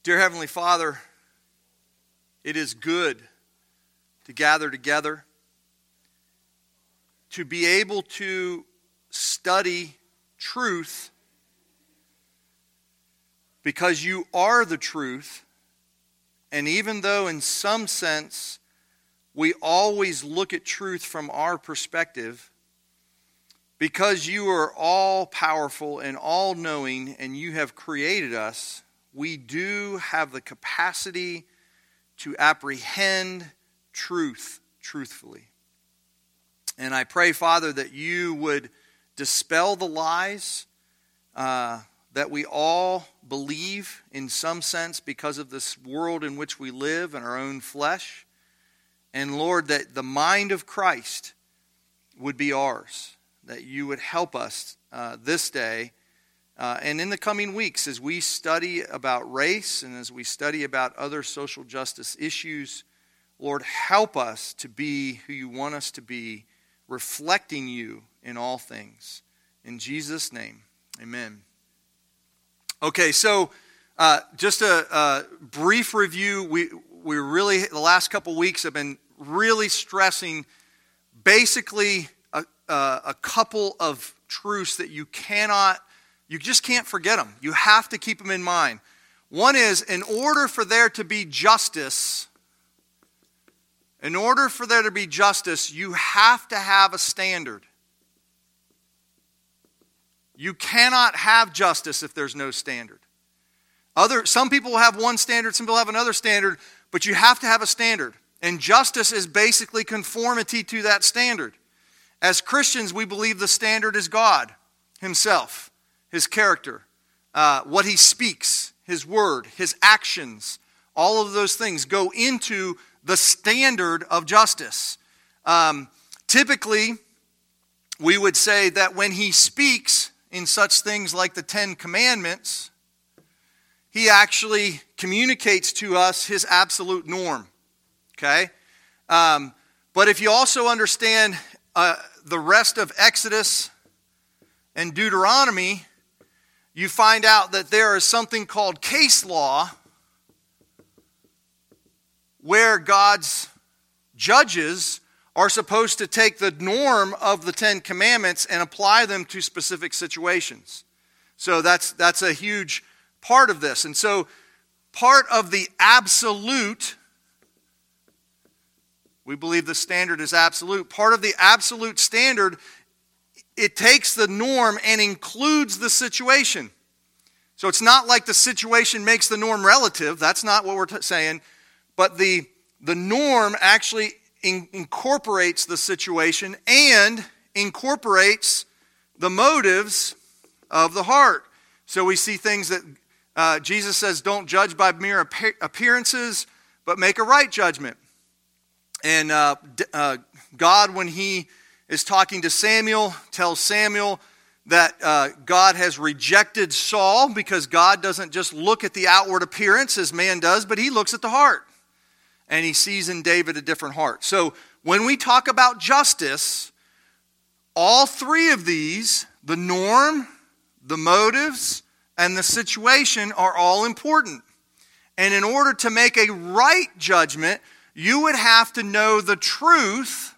Dear Heavenly Father, it is good to gather together, to be able to study truth, because you are the truth. And even though in some sense we always look at truth from our perspective, because you are all powerful and all knowing and you have created us, we do have the capacity to apprehend truth truthfully. And I pray, Father, that you would dispel the lies that we all believe in some sense because of this world in which we live and our own flesh. And Lord, that the mind of Christ would be ours, that you would help us this day and in the coming weeks as we study about race and as we study about other social justice issues. Lord, help us to be who you want us to be, reflecting you in all things. In Jesus' name, amen. Okay, so just a brief review. We really, the last couple weeks have been really stressing basically a couple of truths that you just can't forget them. You have to keep them in mind. One is, in order for there to be justice, you have to have a standard. You cannot have justice if there's no standard. Some people will have one standard, some people have another standard, but you have to have a standard. And justice is basically conformity to that standard. As Christians, we believe the standard is God himself, his character, what he speaks, his word, his actions. All of those things go into the standard of justice. Typically, we would say that when he speaks in such things like the Ten Commandments, he actually communicates to us his absolute norm. Okay? But if you also understand the rest of Exodus and Deuteronomy, you find out that there is something called case law, where God's judges are supposed to take the norm of the Ten Commandments and apply them to specific situations. So that's a huge part of this. And so part of the absolute, we believe the standard is absolute. Part of the absolute standard, it takes the norm and includes the situation. So it's not like the situation makes the norm relative. That's not what we're saying. But the norm actually incorporates the situation and incorporates the motives of the heart. So we see things that Jesus says, don't judge by mere appearances, but make a right judgment. And God, when he is talking to Samuel, tells Samuel that God has rejected Saul because God doesn't just look at the outward appearance as man does, but he looks at the heart. And he sees in David a different heart. So when we talk about justice, all three of these, the norm, the motives, and the situation, are all important. And in order to make a right judgment, you would have to know the truth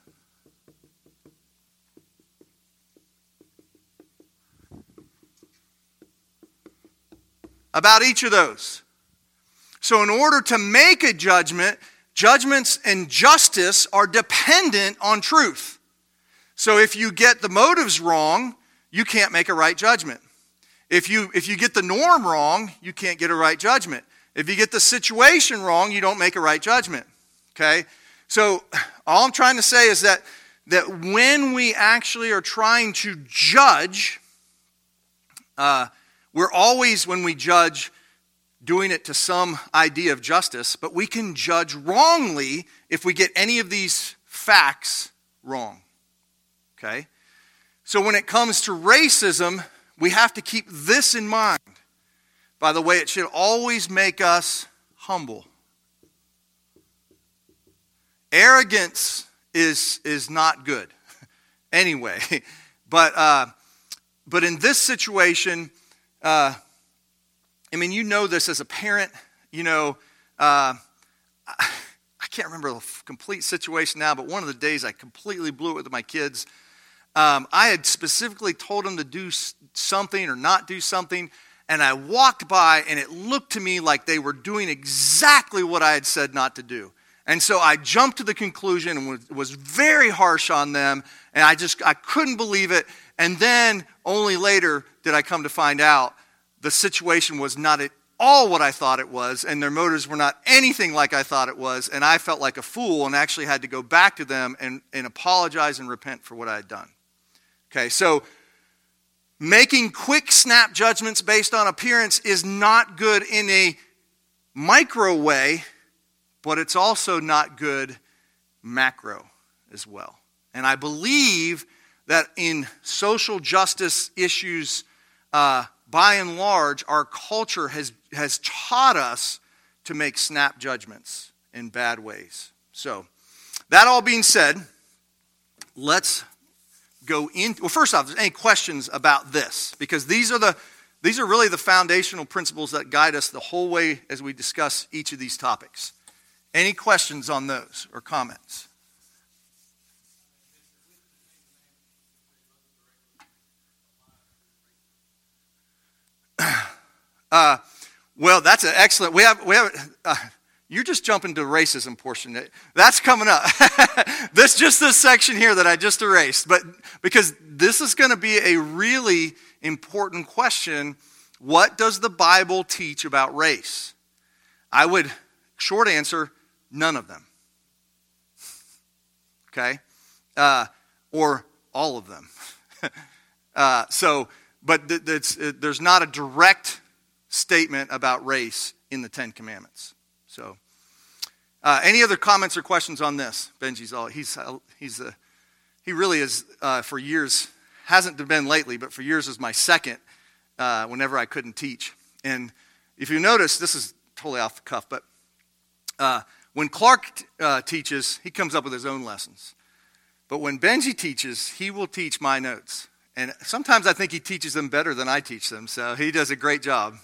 about each of those. So in order to make a judgment, judgments and justice are dependent on truth. So if you get the motives wrong, you can't make a right judgment. If you get the norm wrong, you can't get a right judgment. If you get the situation wrong, you don't make a right judgment. Okay? So all I'm trying to say is that when we actually are trying to judge, we're always, when we judge, doing it to some idea of justice, but we can judge wrongly if we get any of these facts wrong. Okay? So when it comes to racism, we have to keep this in mind. By the way, it should always make us humble. Arrogance is not good anyway. But in this situation, you know this as a parent. I can't remember the complete situation now, but one of the days I completely blew it with my kids. I had specifically told them to do something or not do something, and I walked by, and it looked to me like they were doing exactly what I had said not to do. And so I jumped to the conclusion and was very harsh on them, and I couldn't believe it. And then only later did I come to find out the situation was not at all what I thought it was, and their motives were not anything like I thought it was, and I felt like a fool and actually had to go back to them and apologize and repent for what I had done. Okay, so making quick snap judgments based on appearance is not good in a micro way, but it's also not good macro as well. And I believe that in social justice issues, by and large, our culture has taught us to make snap judgments in bad ways. So, that all being said, let's go into, well, first off, if there's any questions about this, because these are really the foundational principles that guide us the whole way as we discuss each of these topics. Any questions on those or comments? Well, that's an excellent. We have. You're just jumping to the racism portion. That's coming up. This section here that I just erased, but because this is going to be a really important question. What does the Bible teach about race? Short answer, none of them. Okay, or all of them. But there's not a direct statement about race in the Ten Commandments. So, any other comments or questions on this? Benji's he really is for years, hasn't been lately, but for years was my second whenever I couldn't teach. And if you notice, this is totally off the cuff, but when Clark teaches, he comes up with his own lessons. But when Benji teaches, he will teach my notes. And sometimes I think he teaches them better than I teach them, so he does a great job.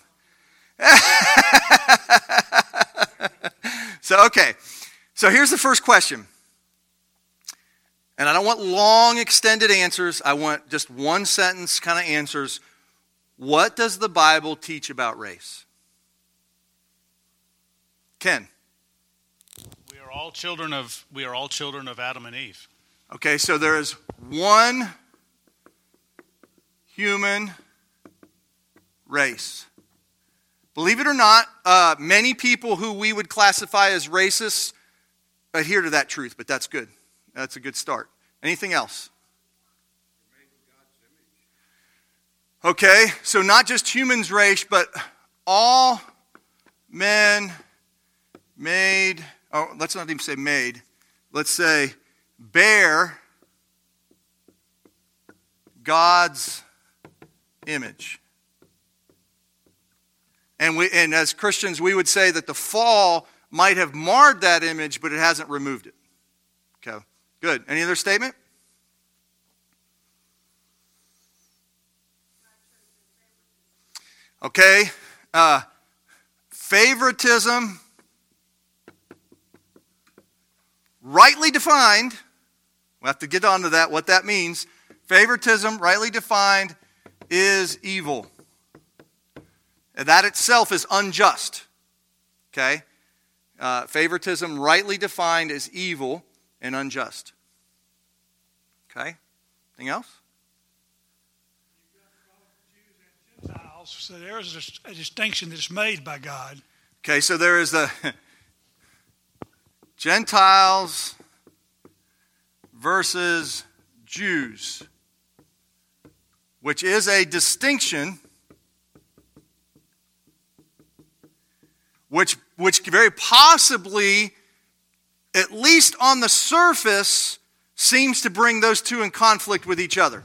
So here's the first question. And I don't want long, extended answers. I want just one sentence kind of answers. What does the Bible teach about race? Ken. We are all children of Adam and Eve. Okay, so there is one human race. Believe it or not, many people who we would classify as racists adhere to that truth, but that's good. That's a good start. Anything else? Okay, so not just humans race, but all men made, let's not even say made, let's say bear God's image. And as Christians, we would say that the fall might have marred that image, but it hasn't removed it. Okay, good. Any other statement? Okay, favoritism, rightly defined, we'll have to get onto that, what that means. Favoritism, rightly defined, is evil. And that itself is unjust. Okay? Favoritism, rightly defined, is evil and unjust. Okay? Anything else? So there is a distinction that's made by God. Okay, so there is the Gentiles versus Jews, which is a distinction which very possibly, at least on the surface, seems to bring those two in conflict with each other.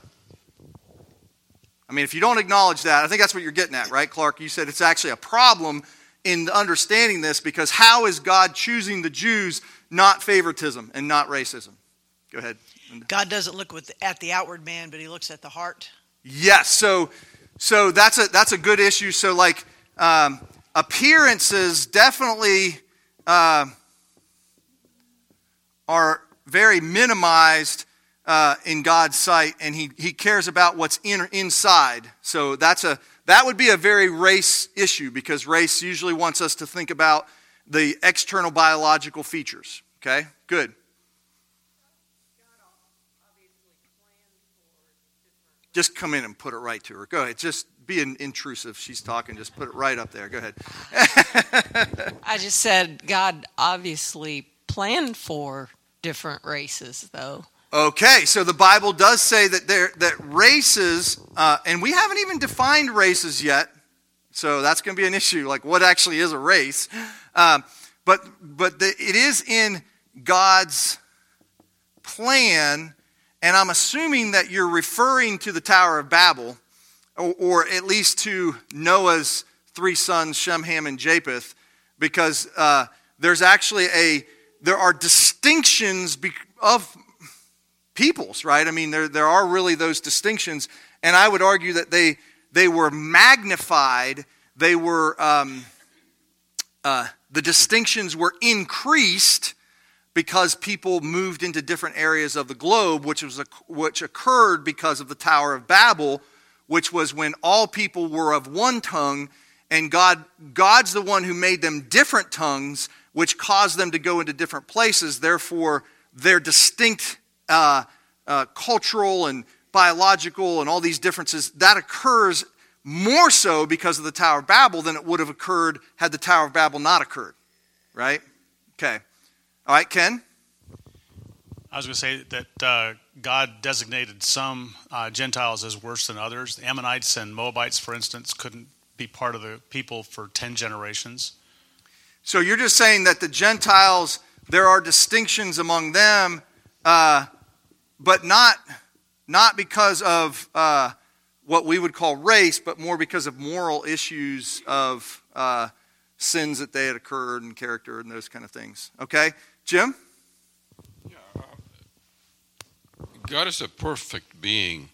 I mean, if you don't acknowledge that, I think that's what you're getting at, right, Clark? You said it's actually a problem in understanding this, because how is God choosing the Jews, not favoritism and not racism? Go ahead. God doesn't look at the outward man, but he looks at the heart. Yes, so that's a good issue. So like appearances definitely are very minimized in God's sight, and he cares about what's inside. So that would be a very race issue, because race usually wants us to think about the external biological features. Okay, good. Just come in and put it right to her. Go ahead. Just be intrusive. She's talking. Just put it right up there. Go ahead. I just said God obviously planned for different races, though. Okay, so the Bible does say that races, and we haven't even defined races yet, so that's going to be an issue. Like, what actually is a race? But it is in God's plan. And I'm assuming that you're referring to the Tower of Babel, or at least to Noah's three sons, Shem, Ham, and Japheth, because there are distinctions of peoples, right? I mean, there are really those distinctions, and I would argue that they were magnified. They were the distinctions were increased because people moved into different areas of the globe, which occurred because of the Tower of Babel, which was when all people were of one tongue, and God's the one who made them different tongues, which caused them to go into different places. Therefore, their distinct cultural and biological and all these differences, that occurs more so because of the Tower of Babel than it would have occurred had the Tower of Babel not occurred, right? Okay. All right, Ken? I was going to say that God designated some Gentiles as worse than others. The Ammonites and Moabites, for instance, couldn't be part of the people for 10 generations. So you're just saying that the Gentiles, there are distinctions among them, but not because of what we would call race, but more because of moral issues of sins that they had occurred and character and those kind of things. Okay? Jim? Yeah, God is a perfect being,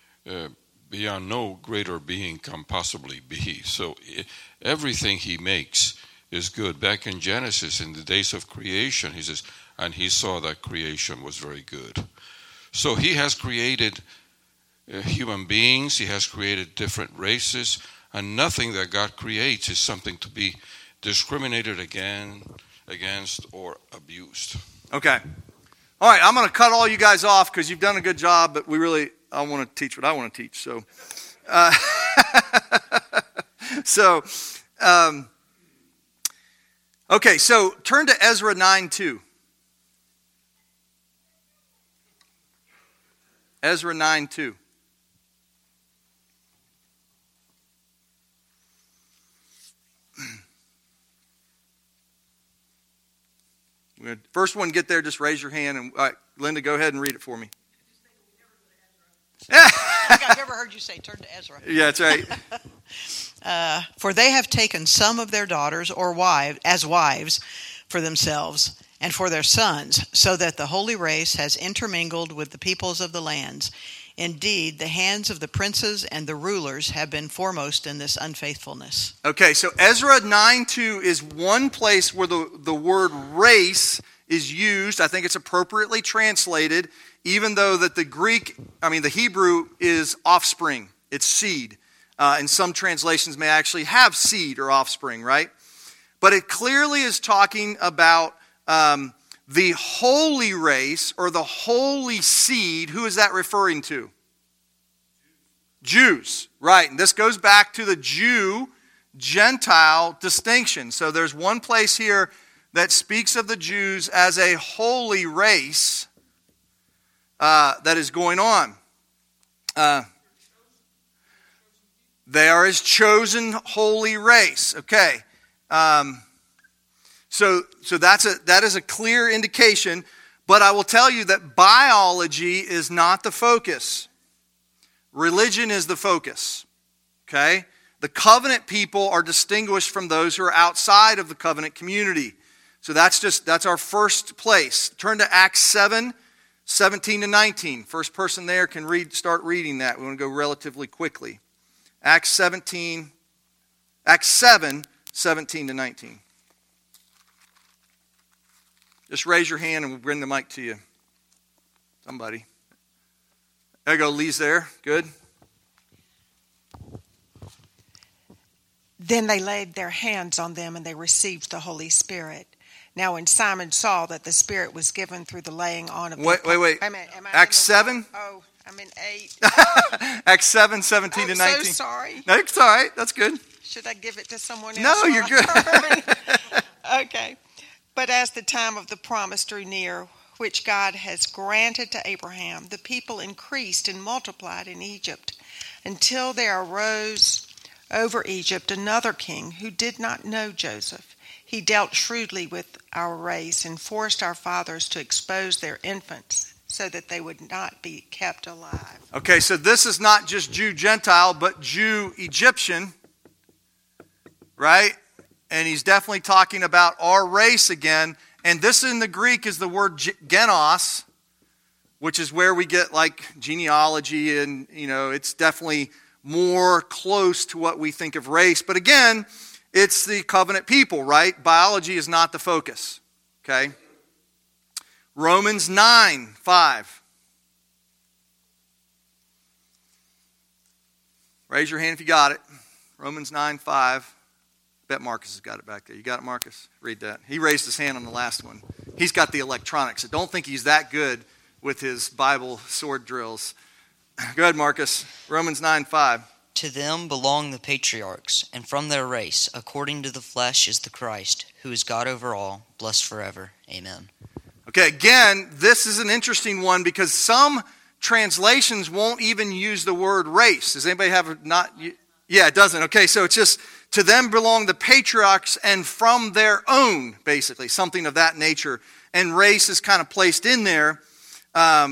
beyond no greater being can possibly be. So everything he makes is good. Back in Genesis, in the days of creation, he says, and he saw that creation was very good. So he has created human beings, he has created different races, and nothing that God creates is something to be discriminated against or abused. Okay. All right, I'm going to cut all you guys off because you've done a good job, but I want to teach what I want to teach. Okay, so turn to Ezra 9:2. Ezra 9:2. First one, get there, just raise your hand. And all right, Linda, go ahead and read it for me. I think I've ever heard you say, turn to Ezra. Yeah, that's right. For they have taken some of their daughters or as wives for themselves and for their sons, so that the holy race has intermingled with the peoples of the lands. Indeed, the hands of the princes and the rulers have been foremost in this unfaithfulness. Okay, so Ezra 9:2 is one place where the word race is used. I think it's appropriately translated, even though that the Hebrew is offspring. It's seed. And some translations may actually have seed or offspring, right? But it clearly is talking about the holy race or the holy seed. Who is that referring to? Jews, right. And this goes back to the Jew-Gentile distinction. So there's one place here that speaks of the Jews as a holy race that is going on. They are his chosen holy race. Okay. So that is a clear indication, but I will tell you that biology is not the focus. Religion is the focus. Okay? The covenant people are distinguished from those who are outside of the covenant community. So that's our first place. Turn to Acts 7:17 to 19. First person there can start reading that. We want to go relatively quickly. Acts 7:17 17 to 19. Just raise your hand and we'll bring the mic to you. Somebody. There you go. Lee's there. Good. Then they laid their hands on them and they received the Holy Spirit. Now when Simon saw that the Spirit was given through the laying on of Wait. Am I Acts 7? Oh, I'm in 8. Acts 7, 17 to 19. I'm so sorry. No, it's all right. That's good. Should I give it to someone else? No, you're good. Okay. But as the time of the promise drew near, which God has granted to Abraham, the people increased and multiplied in Egypt, until there arose over Egypt another king who did not know Joseph. He dealt shrewdly with our race and forced our fathers to expose their infants so that they would not be kept alive. Okay, so this is not just Jew-Gentile, but Jew-Egyptian, right? And he's definitely talking about our race again. And this in the Greek is the word genos, which is where we get like genealogy, and it's definitely more close to what we think of race. But again, it's the covenant people, right? Biology is not the focus. Okay? Romans 9:5. Raise your hand if you got it. Romans 9:5. Bet Marcus has got it back there. You got it, Marcus? Read that. He raised his hand on the last one. He's got the electronics. So don't think he's that good with his Bible sword drills. Go ahead, Marcus. Romans 9:5. To them belong the patriarchs, and from their race, according to the flesh, is the Christ, who is God over all, blessed forever. Amen. Okay, again, this is an interesting one because some translations won't even use the word race. Does anybody have not? Yeah, it doesn't. Okay, so it's just, to them belong the patriarchs and from their own, basically, something of that nature. And race is kind of placed in there. The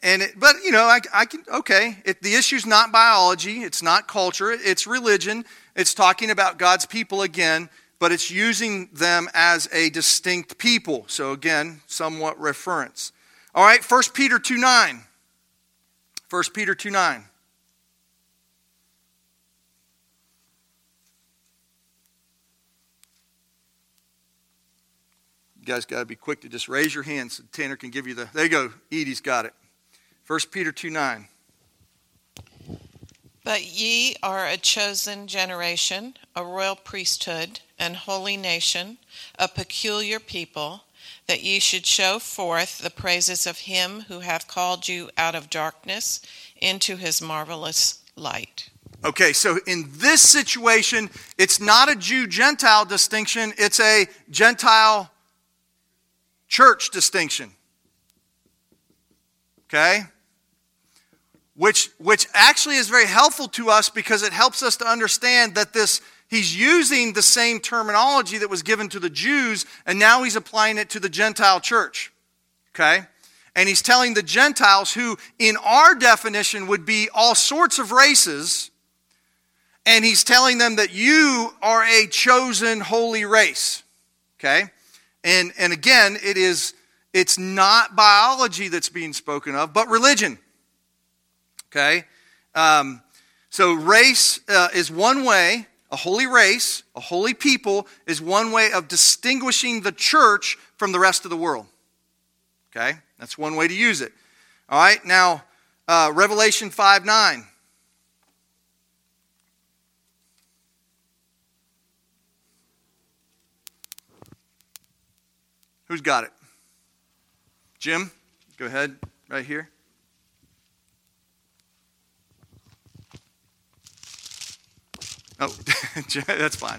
issue's not biology, it's not culture, it's religion. It's talking about God's people again, but it's using them as a distinct people. So again, somewhat reference. All right, 1 Peter 2:9. 1 Peter 2:9. You guys got to be quick to just raise your hands so Tanner can give you the... There you go. Edie's got it. 1 Peter 2:9. But ye are a chosen generation, a royal priesthood, an holy nation, a peculiar people, that ye should show forth the praises of him who hath called you out of darkness into his marvelous light. Okay, so in this situation, it's not a Jew-Gentile distinction, it's a Gentile church distinction. Okay? Which actually is very helpful to us because it helps us to understand that he's using the same terminology that was given to the Jews, and now he's applying it to the Gentile church. Okay? And he's telling the Gentiles, who in our definition would be all sorts of races, and he's telling them that you are a chosen holy race. Okay? And again, it's not biology that's being spoken of, but religion. Okay? So race is one way, a holy race, a holy people is one way of distinguishing the church from the rest of the world. Okay? That's one way to use it. All right? Now, Revelation 5:9. Who's got it? Jim, go ahead, right here. Oh, that's fine.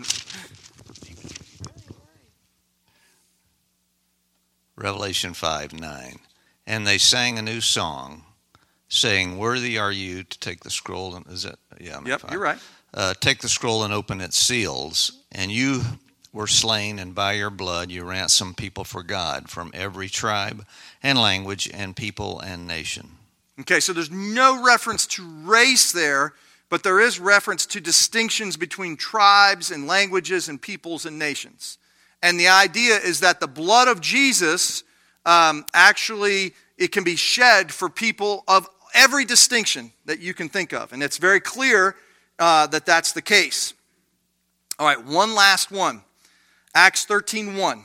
Revelation 5:9. And they sang a new song, saying, "Worthy are you to take the scroll." And is it? Yeah. Yep, you're right. Take the scroll and open its seals. And you were slain, and by your blood you ransomed people for God from every tribe and language and people and nation. Okay, so there's no reference to race there, but there is reference to distinctions between tribes and languages and peoples and nations. And the idea is that the blood of Jesus actually, it can be shed for people of every distinction that you can think of. And it's very clear that that's the case. All right, one last one. Acts 13:1.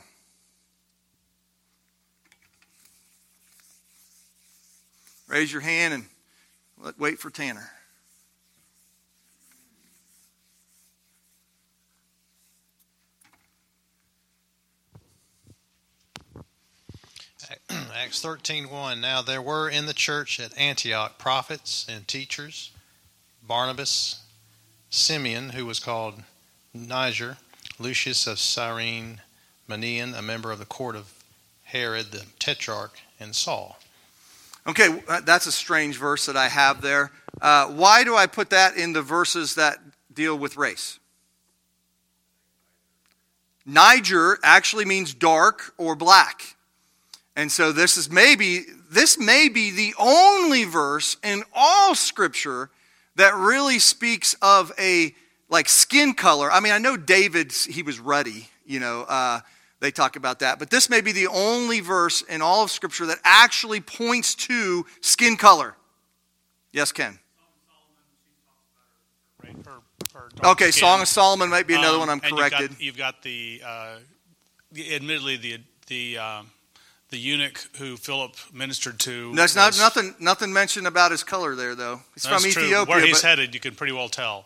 Raise your hand and wait for Tanner. Acts 13:1. Now there were in the church at Antioch prophets and teachers, Barnabas, Simeon, who was called Niger, Lucius of Cyrene, Manaen, a member of the court of Herod the Tetrarch, and Saul. Okay, that's a strange verse that I have there. Why do I put that in the verses that deal with race? Niger actually means dark or black. And so this may be the only verse in all Scripture that really speaks of a skin color. I mean, I know David, he was ruddy, they talk about that. But this may be the only verse in all of Scripture that actually points to skin color. Yes, Ken? Okay, Song of Solomon might be another one I'm corrected. You've got the admittedly the eunuch who Philip ministered to. There's nothing mentioned about his color there, though. He's from Ethiopia. Where he's headed, you can pretty well tell.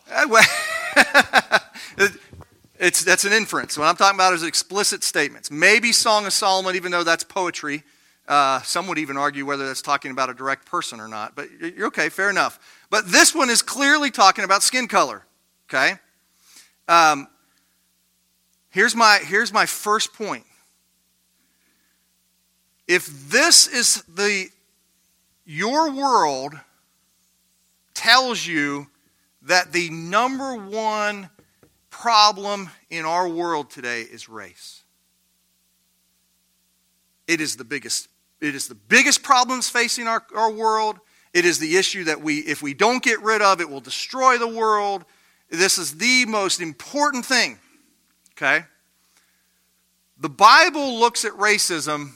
That's an inference. What I'm talking about is explicit statements. Maybe Song of Solomon, even though that's poetry. Some would even argue whether that's talking about a direct person or not. But you're okay, fair enough. But this one is clearly talking about skin color. Okay? Here's my first point. If this is your world tells you that the number one problem in our world today is race. It is the biggest problems facing our world. It is the issue that if we don't get rid of, it will destroy the world. This is the most important thing. Okay? The Bible looks at racism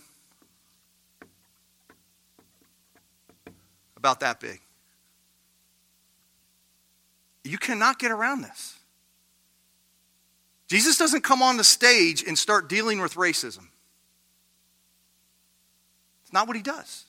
about that big. You cannot get around this. Jesus doesn't come on the stage and start dealing with racism. It's not what he does.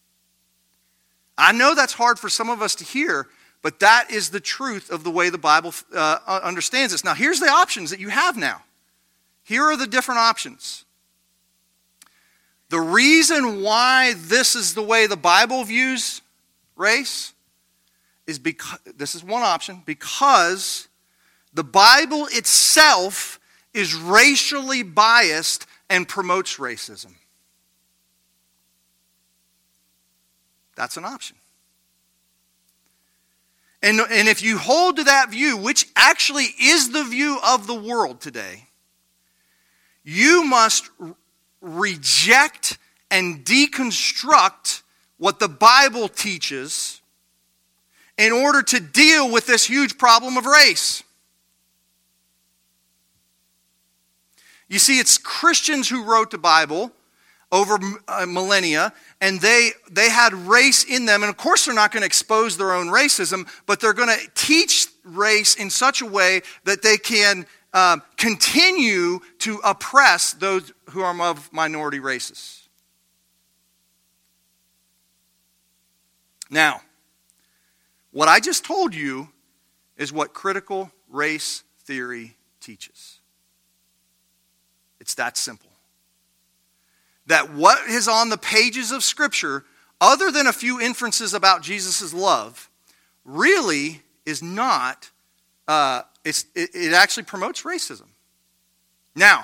I know that's hard for some of us to hear, but that is the truth of the way the Bible understands this. Now, here's the options that you have now. Here are the different options. The reason why this is the way the Bible views race is because, this is one option, because the Bible itself is racially biased and promotes racism. That's an option. And if you hold to that view, which actually is the view of the world today, you must reject and deconstruct what the Bible teaches in order to deal with this huge problem of race. You see, it's Christians who wrote the Bible over millennia, and they had race in them. And of course, they're not going to expose their own racism, but they're going to teach race in such a way that they can continue to oppress those who are of minority races. Now, what I just told you is what critical race theory teaches. It's that simple. That what is on the pages of Scripture, other than a few inferences about Jesus' love, really is not, it actually promotes racism. Now,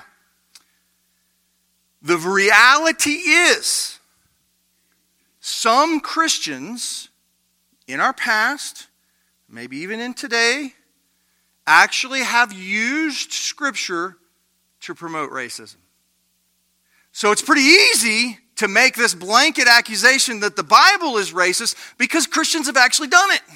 the reality is, some Christians in our past, maybe even in today, actually have used Scripture to promote racism. So it's pretty easy to make this blanket accusation that the Bible is racist because Christians have actually done it.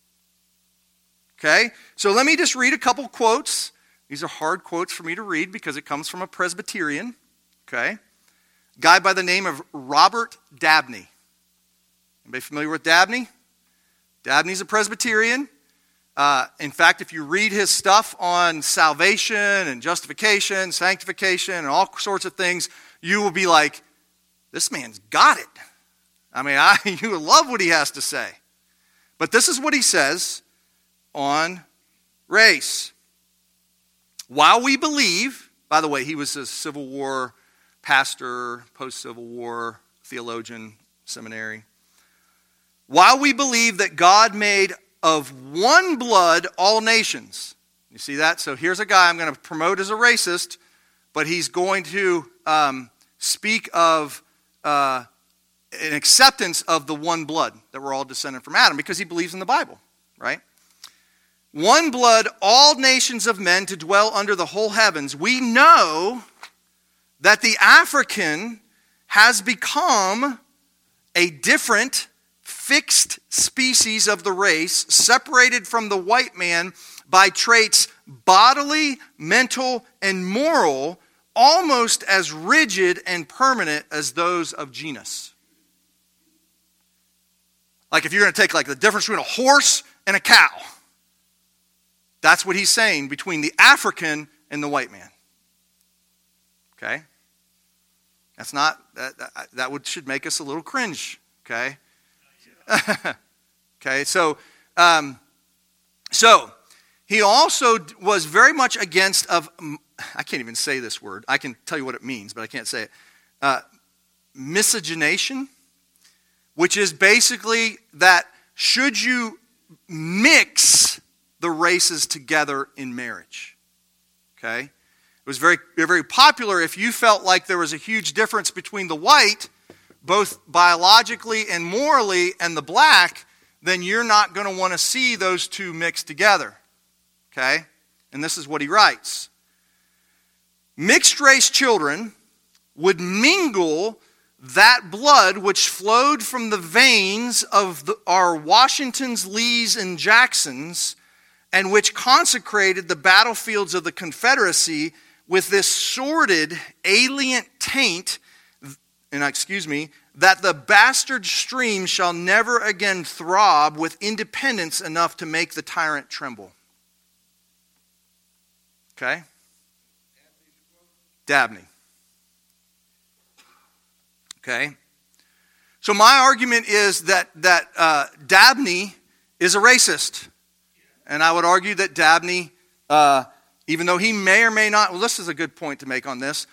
Okay? So let me just read a couple quotes. These are hard quotes for me to read because it comes from a Presbyterian. Okay? A guy by the name of Robert Dabney. Anybody familiar with Dabney? Dabney's a Presbyterian. In fact, if you read his stuff on salvation and justification, sanctification, and all sorts of things, you will be like, this man's got it. I mean, you love what he has to say. But this is what he says on race. While we believe, by the way, he was a Civil War pastor, post-Civil War theologian, seminary. While we believe that God made of one blood all nations. You see that? So here's a guy I'm going to promote as a racist, but he's going to speak of an acceptance of the one blood, that we're all descended from Adam, because he believes in the Bible, right? One blood, all nations of men to dwell under the whole heavens. We know that the African has become a different, fixed species of the race, separated from the white man by traits bodily, mental, and moral, almost as rigid and permanent as those of genus. Like if you're going to take like the difference between a horse and a cow, that's what he's saying between the African and the white man. Okay? That's not, should make us a little cringe, okay? Okay, so he also was very much against I can't even say this word. I can tell you what it means, but I can't say it. Miscegenation, which is basically that should you mix the races together in marriage, okay? It was very, very popular if you felt like there was a huge difference between the white, both biologically and morally, and the black, then you're not going to want to see those two mixed together. Okay? And this is what he writes. Mixed race children would mingle that blood which flowed from the veins of our Washingtons, Lees, and Jacksons, and which consecrated the battlefields of the Confederacy with this sordid, alien taint, that the bastard stream shall never again throb with independence enough to make the tyrant tremble. Okay? Dabney. Okay? So my argument is that Dabney is a racist. And I would argue that Dabney, even though he may or may not, well, this is a good point to make on this.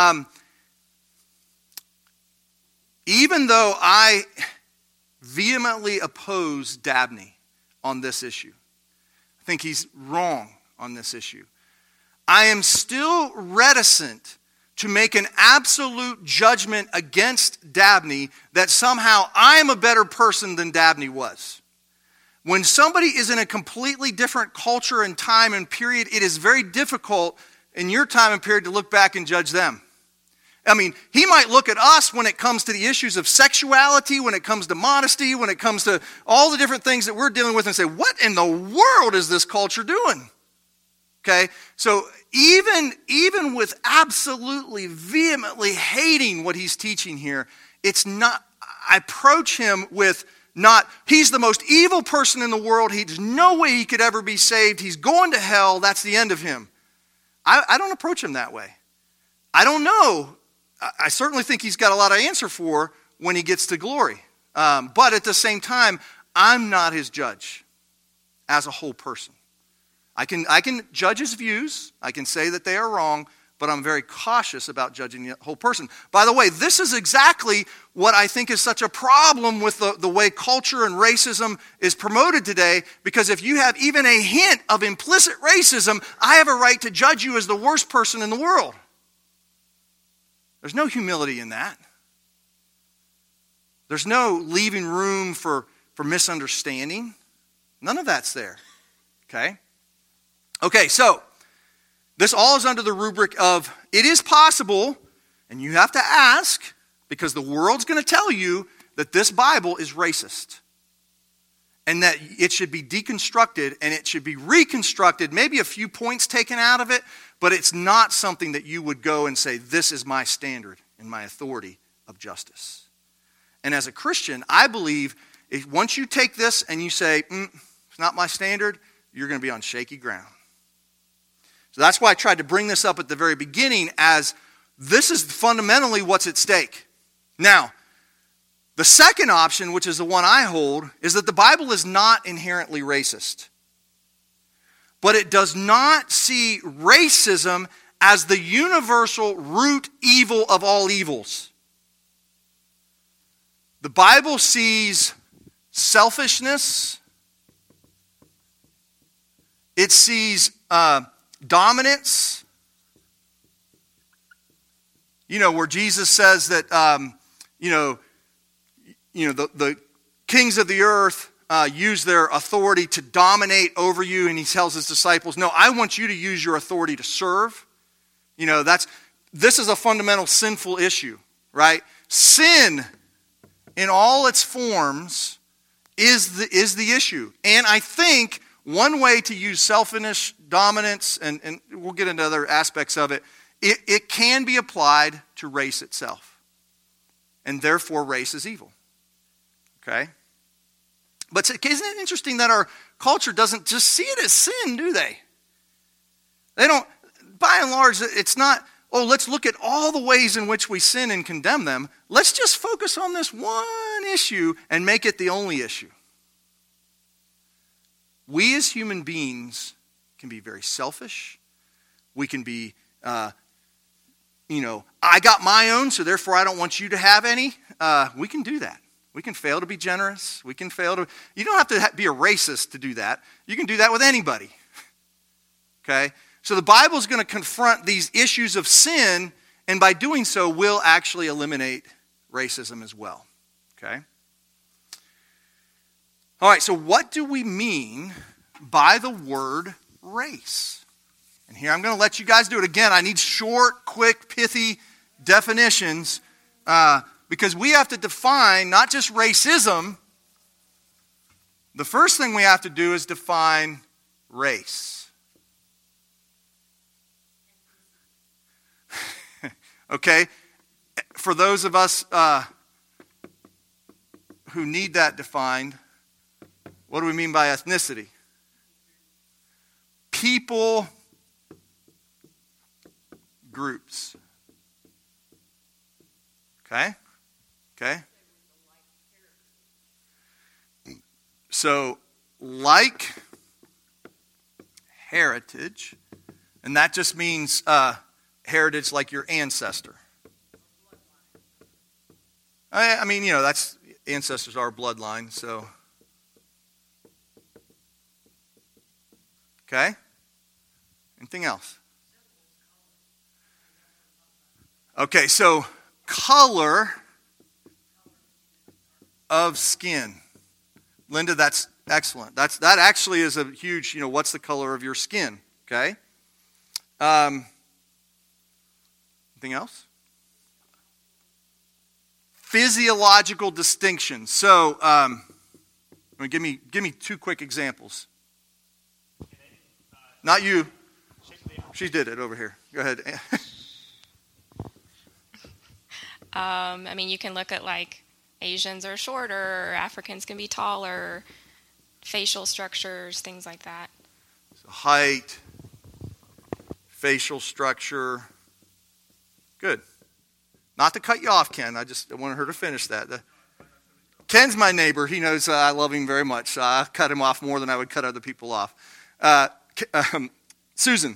Even though I vehemently oppose Dabney on this issue, I think he's wrong on this issue, I am still reticent to make an absolute judgment against Dabney that somehow I'm a better person than Dabney was. When somebody is in a completely different culture and time and period, it is very difficult in your time and period to look back and judge them. I mean, he might look at us when it comes to the issues of sexuality, when it comes to modesty, when it comes to all the different things that we're dealing with and say, what in the world is this culture doing? Okay, so even with absolutely vehemently hating what he's teaching here, it's not, I approach him with not, he's the most evil person in the world, there's no way he could ever be saved, he's going to hell, that's the end of him. I don't approach him that way. I don't know. I certainly think he's got a lot to answer for when he gets to glory. But at the same time, I'm not his judge as a whole person. I can judge his views. I can say that they are wrong, but I'm very cautious about judging the whole person. By the way, this is exactly what I think is such a problem with the way culture and racism is promoted today, because if you have even a hint of implicit racism, I have a right to judge you as the worst person in the world. There's no humility in that. There's no leaving room for misunderstanding. None of that's there. Okay? Okay, so this all is under the rubric of it is possible, and you have to ask, because the world's going to tell you that this Bible is racist. And that it should be deconstructed and it should be reconstructed, maybe a few points taken out of it, but it's not something that you would go and say, this is my standard and my authority of justice. And as a Christian, I believe once you take this and you say, it's not my standard, you're going to be on shaky ground. So that's why I tried to bring this up at the very beginning, as this is fundamentally what's at stake. Now, the second option, which is the one I hold, is that the Bible is not inherently racist. But it does not see racism as the universal root evil of all evils. The Bible sees selfishness. It sees dominance. Where Jesus says that, the kings of the earth use their authority to dominate over you, and he tells his disciples, no, I want you to use your authority to serve. This is a fundamental sinful issue, right? Sin in all its forms is the issue. And I think one way to use selfishness, dominance, and we'll get into other aspects of it, it can be applied to race itself. And therefore race is evil. Okay? But isn't it interesting that our culture doesn't just see it as sin, do they? They don't, by and large, it's not, let's look at all the ways in which we sin and condemn them. Let's just focus on this one issue and make it the only issue. We as human beings can be very selfish. We can be, I got my own, so therefore I don't want you to have any. We can do that. We can fail to be generous. You don't have to be a racist to do that. You can do that with anybody. Okay? So the Bible is going to confront these issues of sin, and by doing so, will actually eliminate racism as well. Okay? All right, so what do we mean by the word race? And here I'm going to let you guys do it. Again, I need short, quick, pithy definitions because we have to define not just racism. The first thing we have to do is define race. Okay? For those of us who need that defined, what do we mean by ethnicity? People groups. Okay? Okay? So, like heritage, and that just means heritage like your ancestor. I mean, that's ancestors are bloodline, so. Okay? Anything else? Okay, so color of skin. Linda, that's excellent. That actually is a huge, what's the color of your skin? Okay? Anything else? Physiological distinctions. So, give me 2 quick examples. Not you. She did it over here. Go ahead. You can look at Asians are shorter, or Africans can be taller, facial structures, things like that. So height, facial structure. Good. Not to cut you off, Ken. I wanted her to finish that. Ken's my neighbor. He knows I love him very much. So I cut him off more than I would cut other people off. Susan.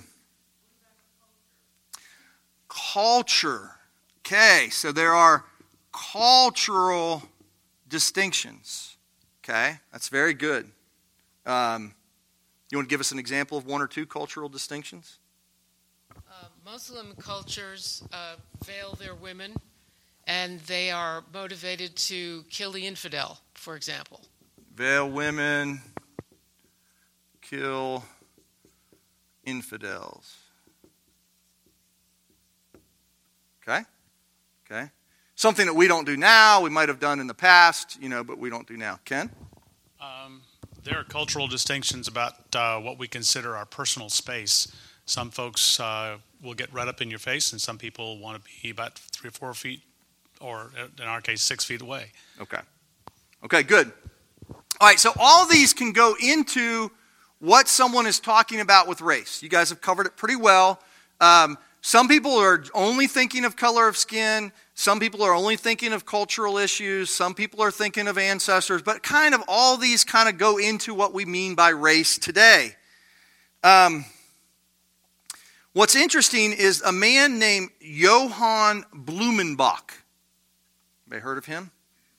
Culture. Okay, so there are cultural distinctions. Okay, that's very good. You want to give us an example of 1 or 2 cultural distinctions? Muslim cultures veil their women, and they are motivated to kill the infidel, for example. Veil women, kill infidels. Okay? Okay? Something that we don't do now, we might have done in the past, but we don't do now. Ken? There are cultural distinctions about what we consider our personal space. Some folks will get right up in your face, and some people want to be about 3 or 4 feet, or in our case, 6 feet away. Okay. Okay, good. All right, so all these can go into what someone is talking about with race. You guys have covered it pretty well. Some people are only thinking of color of skin. Some people are only thinking of cultural issues. Some people are thinking of ancestors. But kind of all these kind of go into what we mean by race today. What's interesting is a man named Johann Blumenbach. Anybody heard of him?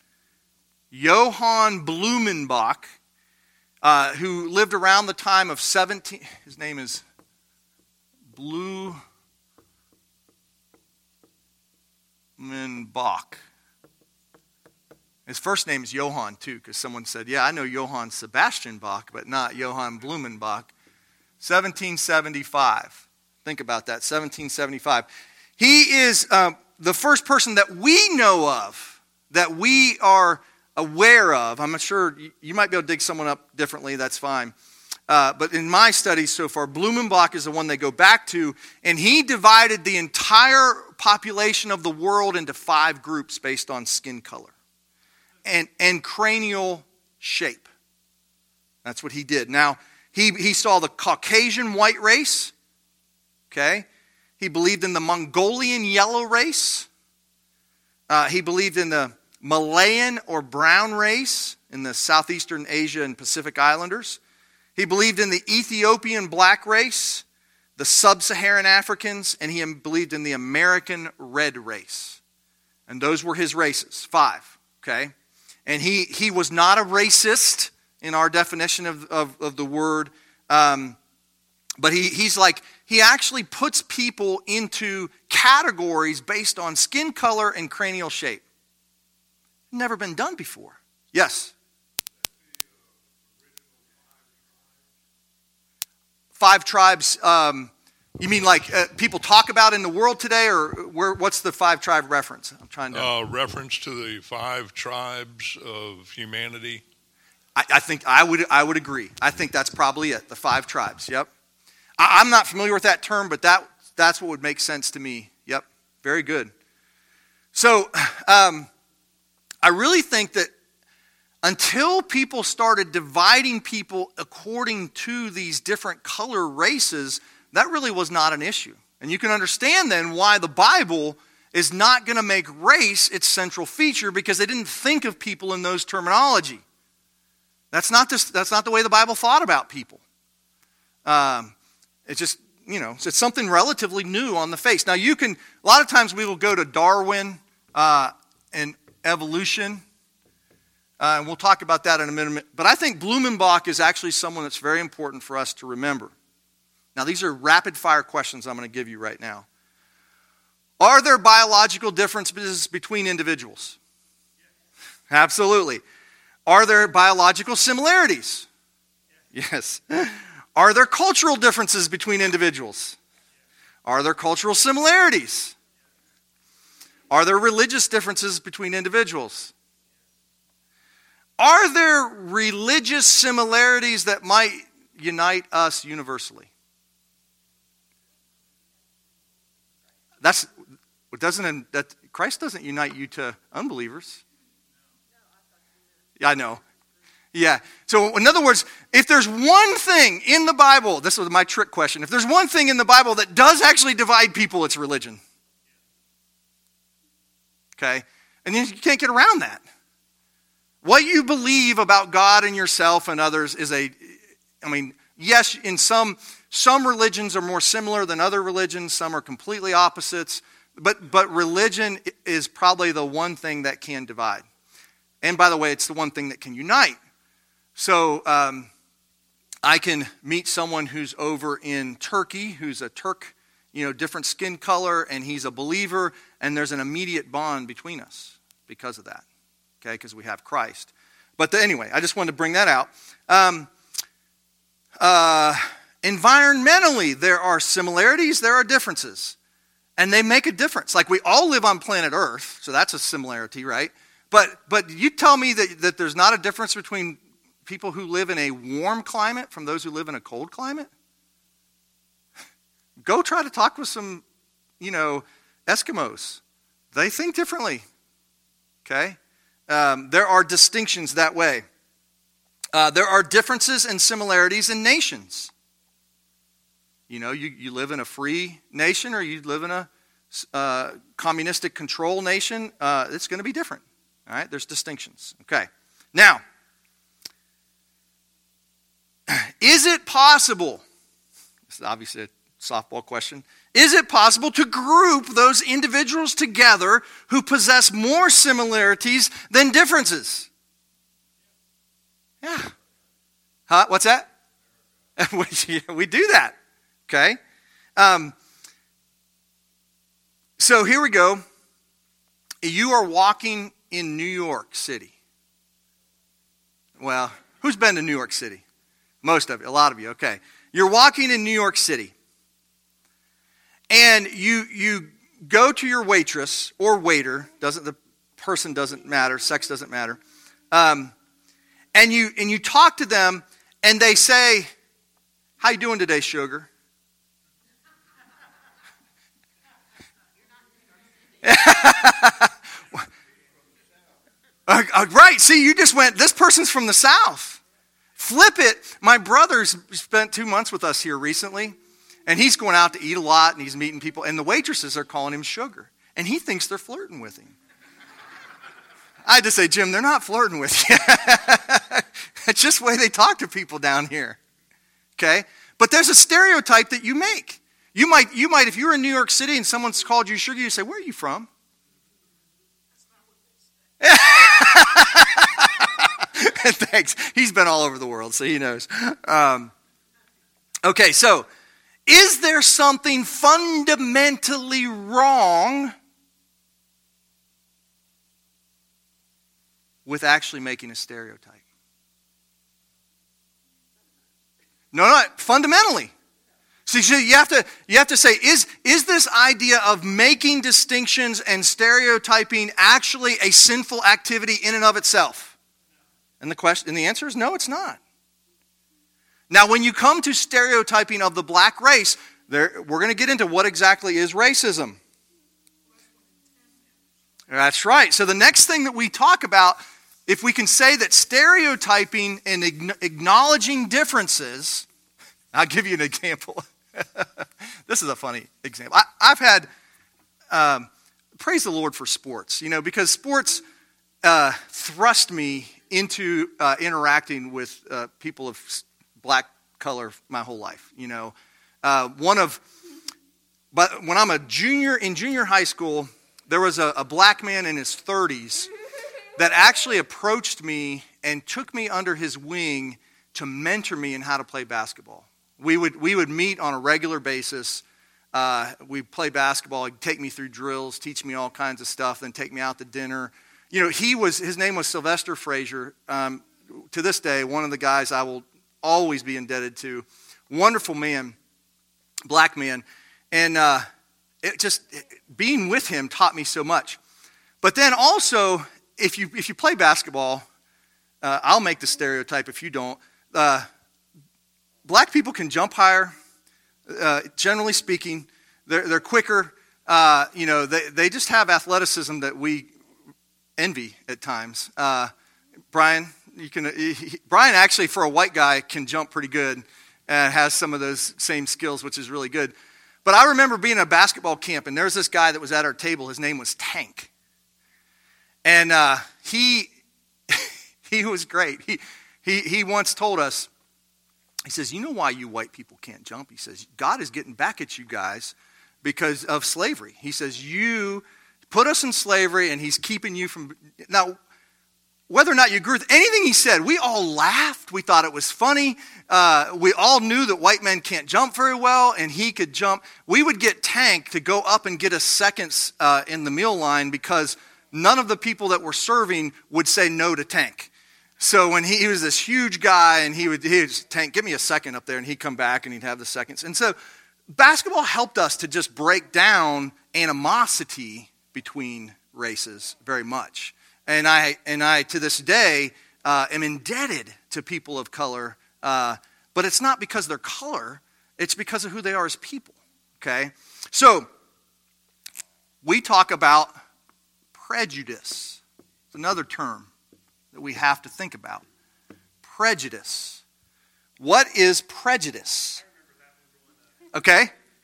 Johann Blumenbach, who lived around the time of his name is Blumenbach. His first name is Johann, too, because someone said, yeah, I know Johann Sebastian Bach, but not Johann Blumenbach. 1775. Think about that, 1775. He is the first person that we know of, that we are aware of. I'm not sure, you might be able to dig someone up differently, that's fine. But in my studies so far, Blumenbach is the one they go back to, and he divided the entire population of the world into 5 groups based on skin color and cranial shape. That's what he did. Now, he saw the Caucasian white race, okay? He believed in the Mongolian yellow race. He believed in the Malayan or brown race in the Southeastern Asia and Pacific Islanders. He believed in the Ethiopian black race, the Sub-Saharan Africans, and he believed in the American red race. And those were his races, 5, okay? And he was not a racist in our definition of the word, but he's like, he actually puts people into categories based on skin color and cranial shape. Never been done before. Yes? 5 tribes, you mean like people talk about in the world today, or what's the 5 tribe reference? I'm trying to... reference to the 5 tribes of humanity. I think I would agree. I think that's probably it, the 5 tribes, yep. I'm not familiar with that term, but that's what would make sense to me. Yep, very good. So I really think that until people started dividing people according to these different color races, that really was not an issue. And you can understand then why the Bible is not going to make race its central feature, because they didn't think of people in those terminology. That's not the way the Bible thought about people. It's just, it's something relatively new on the face. Now a lot of times we will go to Darwin and evolution, and we'll talk about that in a minute. But I think Blumenbach is actually someone that's very important for us to remember. Now these are rapid fire questions I'm going to give you right now. Are there biological differences between individuals? Absolutely. Are there biological similarities? Yes. Are there cultural differences between individuals? Are there cultural similarities? Are there religious differences between individuals? Are there religious similarities that might unite us universally? Christ doesn't unite you to unbelievers. Yeah, I know. Yeah. So in other words, if there's one thing in the Bible, this was my trick question, if there's one thing in the Bible that does actually divide people, it's religion. Okay? And you can't get around that. What you believe about God and yourself and others is yes, in some religions are more similar than other religions, some are completely opposites, but religion is probably the one thing that can divide. And by the way, it's the one thing that can unite. So I can meet someone who's over in Turkey, who's a Turk, different skin color, and he's a believer, and there's an immediate bond between us because of that, okay, because we have Christ. But anyway, I just wanted to bring that out. Environmentally, there are similarities, there are differences, and they make a difference. Like we all live on planet Earth, so that's a similarity, right? But you tell me that there's not a difference between people who live in a warm climate from those who live in a cold climate? Go try to talk with some, Eskimos. They think differently, okay? There are distinctions that way. There are differences and similarities in nations. You know, you live in a free nation or you live in a communistic control nation. It's going to be different. All right, there's distinctions. Okay. Now, is it possible, this is obviously a softball question, is it possible to group those individuals together who possess more similarities than differences? Yeah. Huh? What's that? We do that. Okay. So here we go. You are walking in New York City. Well, who's been to New York City? Most of you, a lot of you. Okay. You're walking in New York City. And you go to your waitress or waiter, the person doesn't matter, sex doesn't matter. And you talk to them and they say, "How you doing today, sugar?" Right, see, you just went, this person's from the South. Flip it. My brother's spent 2 months with us here recently, and he's going out to eat a lot, and he's meeting people, and the waitresses are calling him sugar, and he thinks they're flirting with him. I had to say, Jim, they're not flirting with you. It's just the way they talk to people down here. Okay? But there's a stereotype that you make. You might, if you were in New York City and someone's called you sugar, you say, "Where are you from?" Thanks. He's been all over the world, so he knows. Okay, so is there something fundamentally wrong with actually making a stereotype? No, not fundamentally. So you have to say, is this idea of making distinctions and stereotyping actually a sinful activity in and of itself? And the answer is no, it's not. Now, when you come to stereotyping of the black race, we're going to get into what exactly is racism. That's right. So the next thing that we talk about, if we can say that stereotyping and acknowledging differences, I'll give you an example. This is a funny example. I've had, praise the Lord for sports, because sports thrust me into interacting with people of black color my whole life. But when I'm in junior high school, there was a black man in his 30s that actually approached me and took me under his wing to mentor me in how to play basketball. We would meet on a regular basis. We'd play basketball. He'd take me through drills, teach me all kinds of stuff, then take me out to dinner. His name was Sylvester Frazier. To this day, one of the guys I will always be indebted to. Wonderful man, black man. And being with him taught me so much. But then also, if you play basketball, I'll make the stereotype if you don't. Black people can jump higher. Generally speaking, they're quicker. They just have athleticism that we envy at times. Brian, Brian actually, for a white guy, can jump pretty good and has some of those same skills, which is really good. But I remember being at a basketball camp, and there was this guy that was at our table. His name was Tank. And he was great. He once told us, he says, "You know why you white people can't jump?" He says, "God is getting back at you guys because of slavery." He says, "You put us in slavery, and he's keeping you from..." Now, whether or not you agree with anything he said, we all laughed. We thought it was funny. We all knew that white men can't jump very well, and he could jump. We would get Tank to go up and get us seconds in the meal line because none of the people that were serving would say no to Tank. So when he was this huge guy, and he would Tank, give me a second up there, and he'd come back and he'd have the seconds. And so basketball helped us to just break down animosity between races very much. And I to this day am indebted to people of color, but it's not because of their color, it's because of who they are as people. Okay? So we talk about prejudice. It's another term that we have to think about. prejudice. What is prejudice? Okay.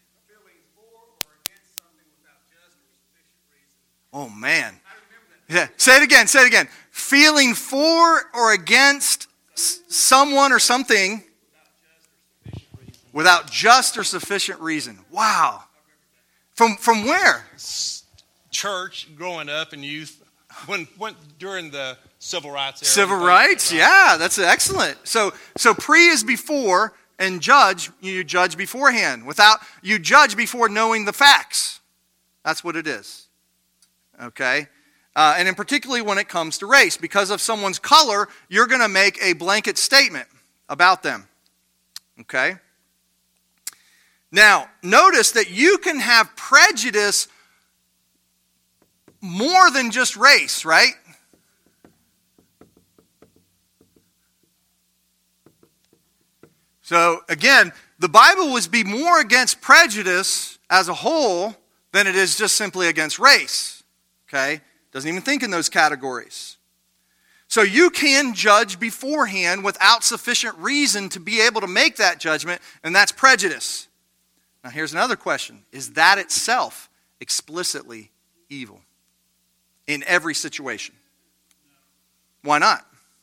Oh, man. Yeah. Say it again. Say it again. Feeling for or against someone or something without just or sufficient reason. Wow. From where? Church, growing up in youth, when during the civil rights era. Civil rights? Yeah, that's excellent. So pre is before, and judge, you judge beforehand. You judge before knowing the facts. That's what it is. Okay? And in particularly when it comes to race. Because of someone's color, you're going to make a blanket statement about them. Okay? Now, notice that you can have prejudice more than just race, right? So, again, the Bible would be more against prejudice as a whole than it is just simply against race. Okay? Doesn't even think in those categories. So you can judge beforehand without sufficient reason to be able to make that judgment, and that's prejudice. Now here's another question. Is that itself explicitly evil in every situation? Why not?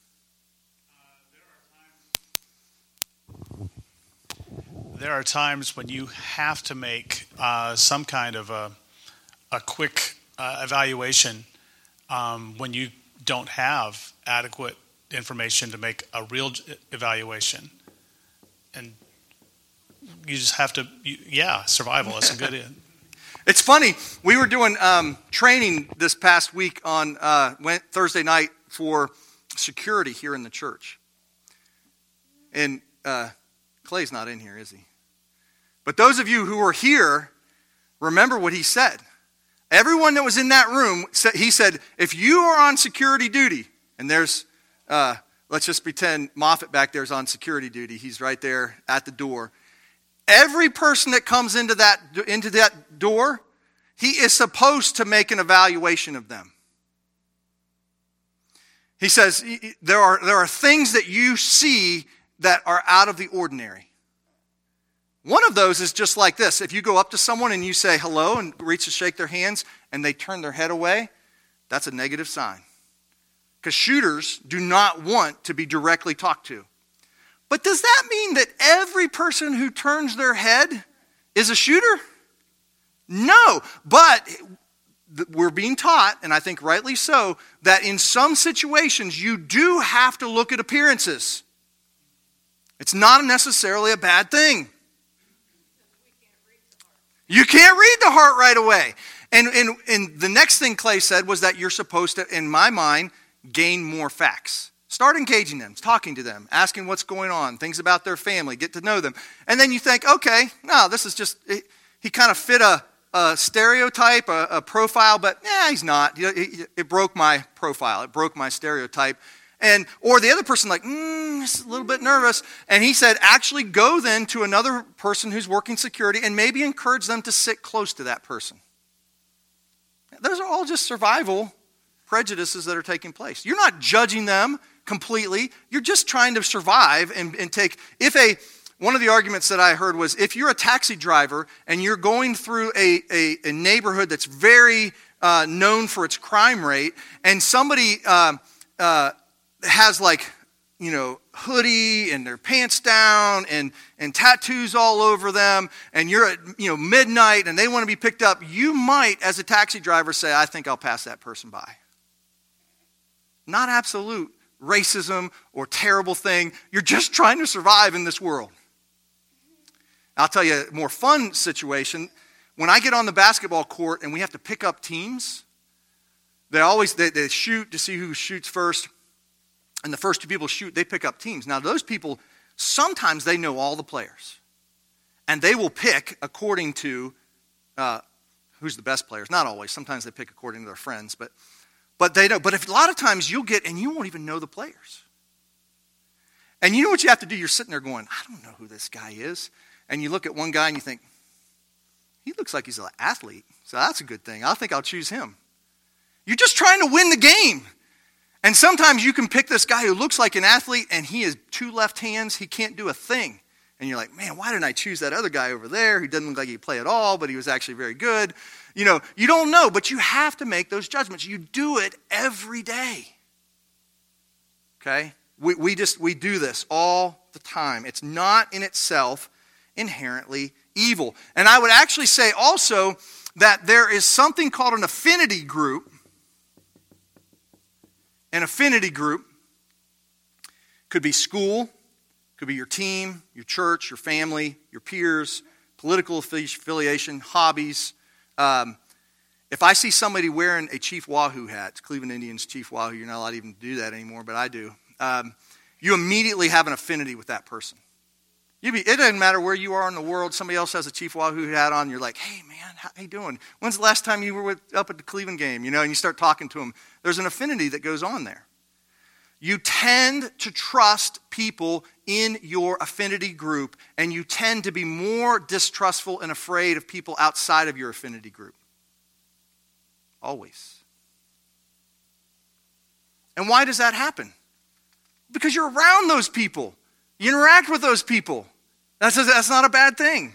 There are times when you have to make some kind of a quick evaluation when you don't have adequate information to make a real evaluation. And you just have to, survival. That's a good. It's funny. We were doing training this past week on Thursday night for security here in the church. And Clay's not in here, is he? But those of you who were here, remember what he said. Everyone that was in that room, he said, if you are on security duty, and there's, let's just pretend Moffat back there is on security duty. He's right there at the door. Every person that comes into that door, he is supposed to make an evaluation of them. He says, there are things that you see that are out of the ordinary. One of those is just like this. If you go up to someone and you say hello and reach to shake their hands and they turn their head away, that's a negative sign. Because shooters do not want to be directly talked to. But does that mean that every person who turns their head is a shooter? No, but we're being taught, and I think rightly so, that in some situations you do have to look at appearances. It's not necessarily a bad thing. You can't read the heart right away. And the next thing Clay said was that you're supposed to, in my mind, gain more facts. Start engaging them, talking to them, asking what's going on, things about their family, get to know them. And then you think, okay, no, this is just, he kind of fit a stereotype, a profile, but he's not. It broke my profile. It broke my stereotype. Or the other person just a little bit nervous. And he said, actually go then to another person who's working security and maybe encourage them to sit close to that person. Those are all just survival prejudices that are taking place. You're not judging them completely. You're just trying to survive and take, one of the arguments that I heard was, if you're a taxi driver and you're going through a neighborhood that's very known for its crime rate, and somebody has hoodie and their pants down and tattoos all over them, and you're at midnight and they want to be picked up, you might, as a taxi driver, say, I think I'll pass that person by. Not absolute racism or terrible thing. You're just trying to survive in this world. I'll tell you a more fun situation. When I get on the basketball court and we have to pick up teams, they shoot to see who shoots first. And the first two people shoot, they pick up teams. Now those people, sometimes they know all the players. And they will pick according to who's the best players. Not always. Sometimes they pick according to their friends. But they know. But if a lot of times you'll get, and you won't even know the players. And you know what you have to do? You're sitting there going, I don't know who this guy is. And you look at one guy and you think, he looks like he's an athlete. So that's a good thing. I think I'll choose him. You're just trying to win the game. And sometimes you can pick this guy who looks like an athlete and he has 2 left hands. He can't do a thing. And you're like, man, why didn't I choose that other guy over there who doesn't look like he play at all, but he was actually very good? You know, you don't know, but you have to make those judgments. You do it every day. Okay? We do this all the time. It's not in itself inherently evil. And I would actually say also that there is something called an affinity group. An affinity group could be school, could be your team, your church, your family, your peers, political affiliation, hobbies. If I see somebody wearing a Chief Wahoo hat, Cleveland Indians Chief Wahoo, you're not allowed to even do that anymore, but I do. You immediately have an affinity with that person. It doesn't matter where you are in the world. Somebody else has a Chief Wahoo hat on. You're like, hey, man, how you doing? When's the last time you were up at the Cleveland game? You know, and you start talking to them. There's an affinity that goes on there. You tend to trust people in your affinity group, and you tend to be more distrustful and afraid of people outside of your affinity group. Always. And why does that happen? Because you're around those people. You interact with those people. That's not a bad thing.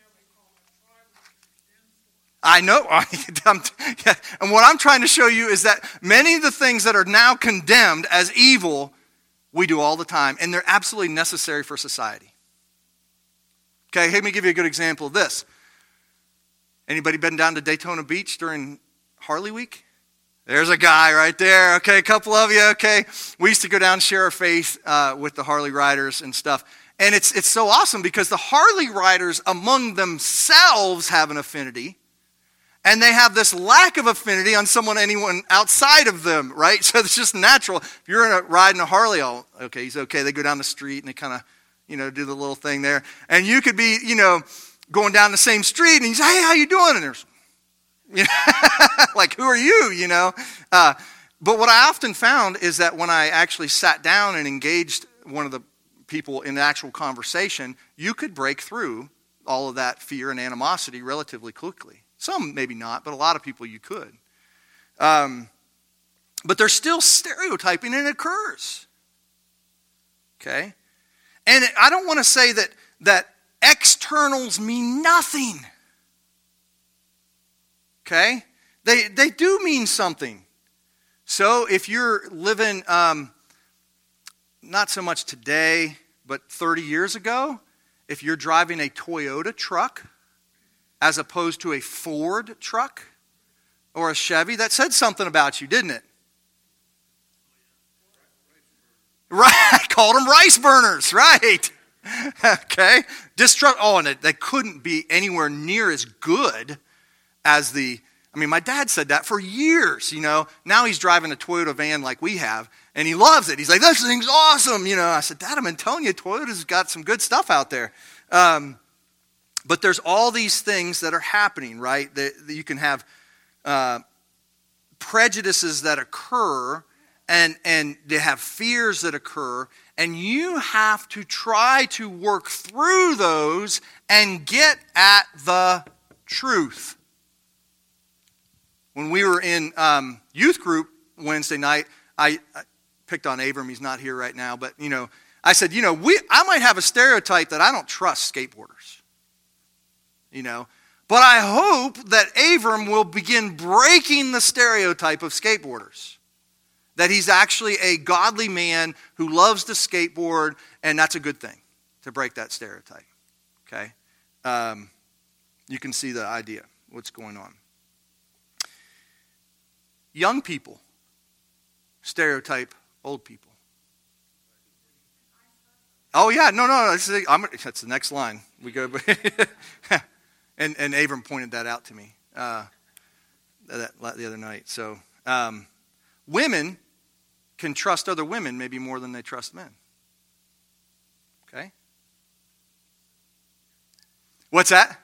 I know. And what I'm trying to show you is that many of the things that are now condemned as evil, we do all the time, and they're absolutely necessary for society. Okay, let me give you a good example of this. Anybody been down to Daytona Beach during Harley Week? There's a guy right there. Okay, a couple of you. Okay, we used to go down and share our faith with the Harley riders and stuff. And it's so awesome because the Harley riders among themselves have an affinity. And they have this lack of affinity on anyone outside of them, right? So it's just natural. If you're riding a Harley, okay, he's okay. They go down the street and they kind of, do the little thing there. And you could be, going down the same street and you say, hey, how you doing? And there's, like, who are you, But what I often found is that when I actually sat down and engaged one of the people in the actual conversation, you could break through all of that fear and animosity relatively quickly. Some maybe not, but a lot of people you could. But there's still stereotyping and it occurs. Okay? And I don't want to say that externals mean nothing. Okay? They do mean something. So if you're living, not so much today, but 30 years ago, if you're driving a Toyota truck as opposed to a Ford truck or a Chevy, that said something about you, didn't it? Right, called them rice burners, right? Okay, and they couldn't be anywhere near as good as my dad said that for years, Now he's driving a Toyota van like we have, and he loves it. He's like, this thing's awesome, I said, Dad, I'm telling you, Toyota's got some good stuff out there. But there's all these things that are happening, right? That you can have prejudices that occur, and they have fears that occur, and you have to try to work through those and get at the truth. When we were in youth group Wednesday night, I picked on Abram. He's not here right now, but I said, I might have a stereotype that I don't trust skateboarders. But I hope that Abram will begin breaking the stereotype of skateboarders. That he's actually a godly man who loves to skateboard, and that's a good thing, to break that stereotype. Okay? You can see the idea, what's going on. Young people stereotype old people. Oh yeah, no. That's the next line. We go, and Abram pointed that out to me the other night. So women can trust other women maybe more than they trust men. Okay. What's that?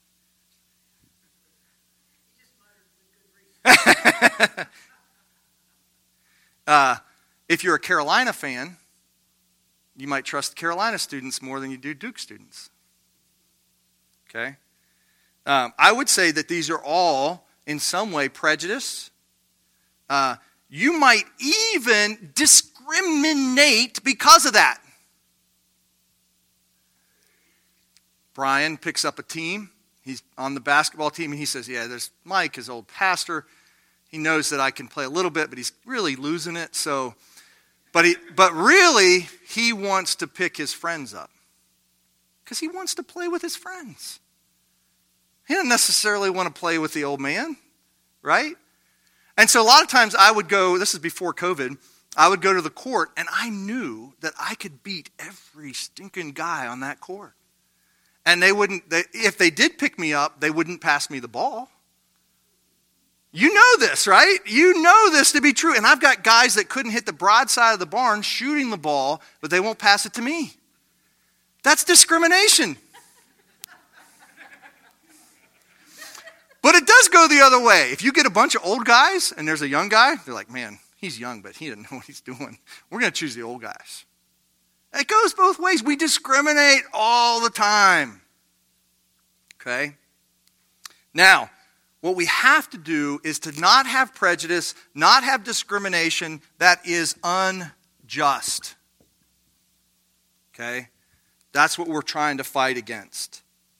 If you're a Carolina fan, you might trust Carolina students more than you do Duke students. Okay? I would say that these are all, in some way, prejudice. you might even discriminate because of that. Brian picks up a team. He's on the basketball team, and he says, yeah, there's Mike, his old pastor. He knows that I can play a little bit, but he's really losing it. But really, he wants to pick his friends up because he wants to play with his friends. He doesn't necessarily want to play with the old man, right? And so a lot of times I would go, this is before COVID, I would go to the court, and I knew that I could beat every stinking guy on that court. And if they did pick me up, they wouldn't pass me the ball. You know this, right? You know this to be true. And I've got guys that couldn't hit the broadside of the barn shooting the ball, but they won't pass it to me. That's discrimination. But it does go the other way. If you get a bunch of old guys and there's a young guy, they're like, man, he's young, but he doesn't know what he's doing. We're going to choose the old guys. It goes both ways. We discriminate all the time. Okay? Now, what we have to do is to not have prejudice, not have discrimination that is unjust. Okay? That's what we're trying to fight against.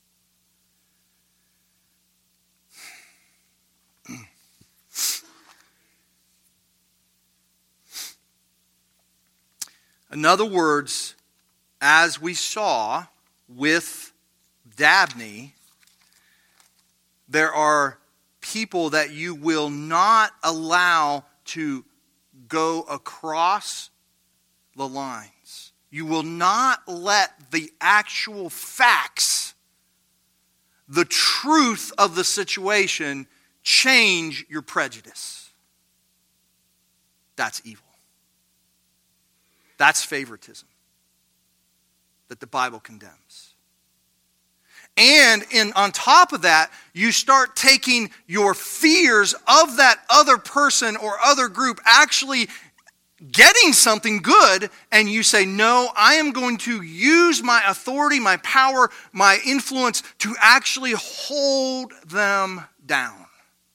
In other words, as we saw with Dabney, there are people that you will not allow to go across the lines. You will not let the actual facts, the truth of the situation, change your prejudice. That's evil. That's favoritism that the Bible condemns. And on top of that, you start taking your fears of that other person or other group actually getting something good, and you say, no, I am going to use my authority, my power, my influence to actually hold them down.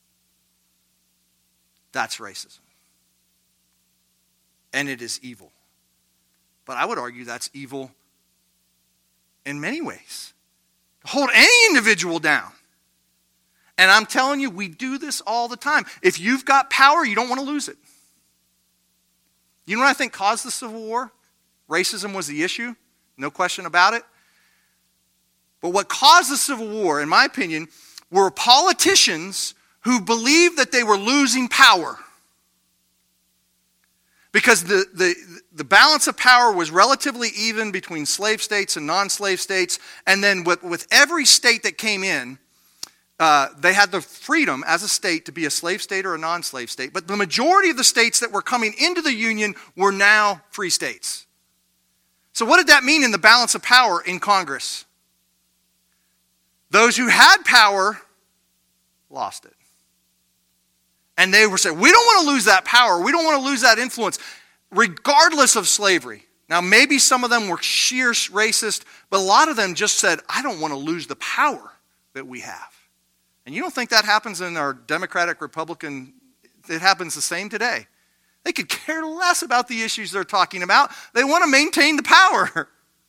That's racism. And it is evil. But I would argue that's evil in many ways. Hold any individual down. And I'm telling you, we do this all the time. If you've got power, you don't want to lose it. You know what I think caused the Civil War? Racism was the issue, no question about it. But what caused the Civil War, in my opinion, were politicians who believed that they were losing power. Because the balance of power was relatively even between slave states and non-slave states. And then with every state that came in, they had the freedom as a state to be a slave state or a non-slave state. But the majority of the states that were coming into the Union were now free states. So what did that mean in the balance of power in Congress? Those who had power lost it. And they were saying, we don't want to lose that power. We don't want to lose that influence, regardless of slavery. Now, maybe some of them were sheer racist, but a lot of them just said, I don't want to lose the power that we have. And you don't think that happens in our Democratic, Republican, it happens the same today. They could care less about the issues they're talking about. They want to maintain the power.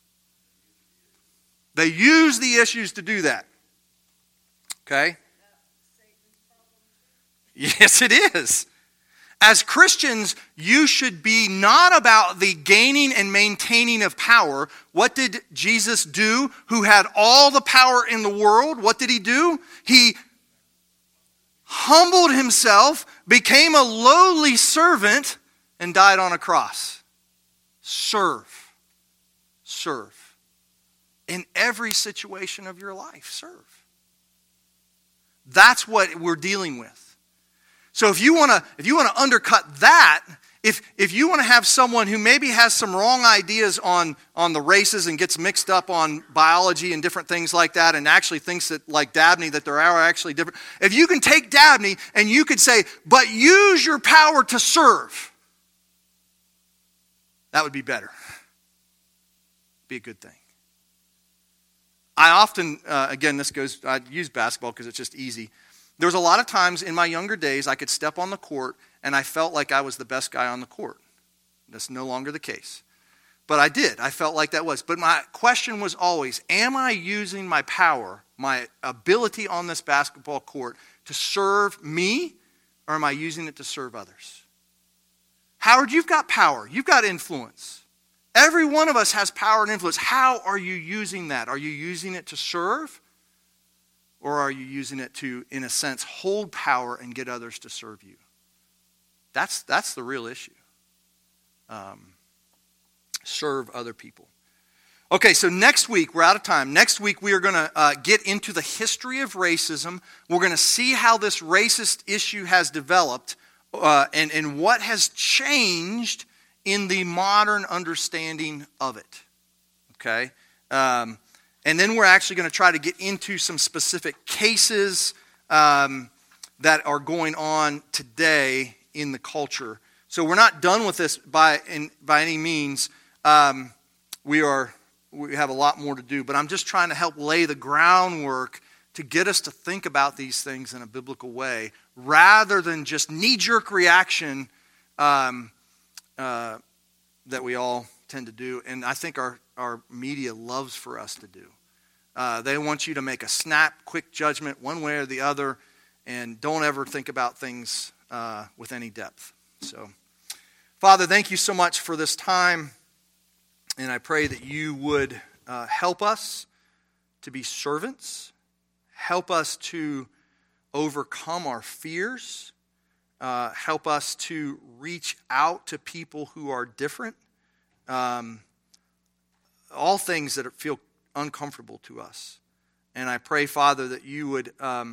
They use the issues to do that. Okay? Yes, it is. As Christians, you should be not about the gaining and maintaining of power. What did Jesus do, who had all the power in the world? What did he do? He humbled himself, became a lowly servant, and died on a cross. Serve. Serve. In every situation of your life, serve. That's what we're dealing with. So if you want to undercut that, if you want to have someone who maybe has some wrong ideas on the races and gets mixed up on biology and different things like that and actually thinks that, like Dabney, that there are actually different, if you can take Dabney and you could say, but use your power to serve, that would be better. Be a good thing. I often, again, I use basketball because it's just easy. There was a lot of times in my younger days I could step on the court and I felt like I was the best guy on the court. That's no longer the case. But I did. I felt like that was. But my question was always, am I using my power, my ability on this basketball court to serve me, or am I using it to serve others? Howard, you've got power. You've got influence. Every one of us has power and influence. How are you using that? Are you using it to serve? Or are you using it to, in a sense, hold power and get others to serve you? That's the real issue. Serve other people. Okay, so next week, we're out of time. Next week, we are going to get into the history of racism. We're going to see how this racist issue has developed and what has changed in the modern understanding of it. Okay? And then we're actually going to try to get into some specific cases that are going on today in the culture. So we're not done with this by any means. We have a lot more to do, but I'm just trying to help lay the groundwork to get us to think about these things in a biblical way, rather than just knee-jerk reaction that we all tend to do, and I think our media loves for us to do. They want you to make a snap, quick judgment one way or the other, and don't ever think about things with any depth. So, Father, thank you so much for this time. And I pray that you would help us to be servants, help us to overcome our fears, help us to reach out to people who are different, all things that feel uncomfortable to us. And I pray, Father, that you would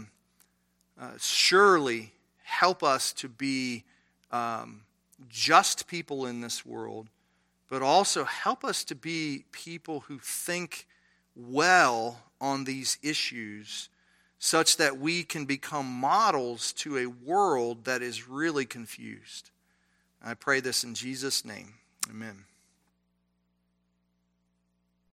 surely help us to be just people in this world, but also help us to be people who think well on these issues such that we can become models to a world that is really confused. I pray this in Jesus' name. Amen.